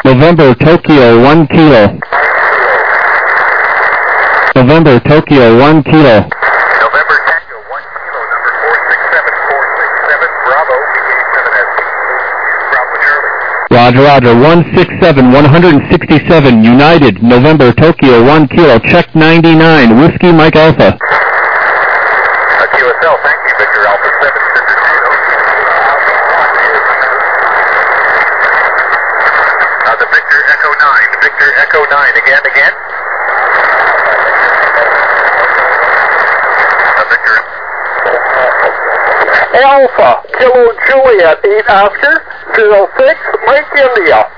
November Tokyo 1 Kilo. November Tokyo 1 Kilo. November Tango 1 Kilo, number 467467, Bravo, BA7SC. Bravo Charlie. Roger, Roger. 167, 167, United, November Tokyo 1 Kilo, check 99, Whiskey Mike Alpha. QSL, thank you, Victor Alpha 7, Victor Tango. The Victor Echo 9, Victor Echo 9, again. Victor. Alpha, Kilo Juliet, 8 Oscar, 06, Mike India.